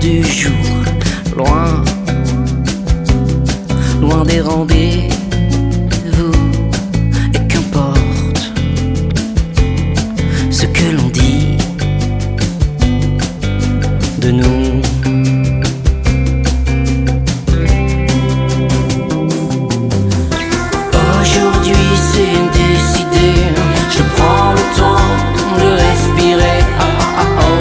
du jour, loin, loin des rendez-vous. Et qu'importe ce que l'on dit de nous. Aujourd'hui c'est décidé,